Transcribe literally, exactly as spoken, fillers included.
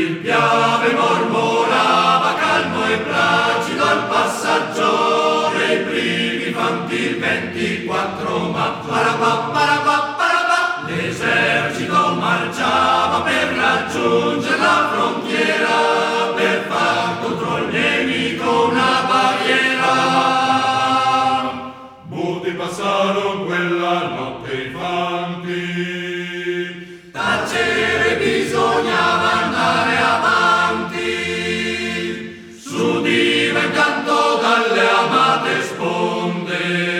Il Piave mormorava calmo e placido al passaggio dei primi fanti il ventiquattro maggio. Parapà, parapà, parapà, l'esercito marciava per raggiungere la frontiera, per far contro il nemico una barriera. Muti passarono quella notte i fanti, tacere bisognava andare avanti, s'udiva intanto dalle amate sponde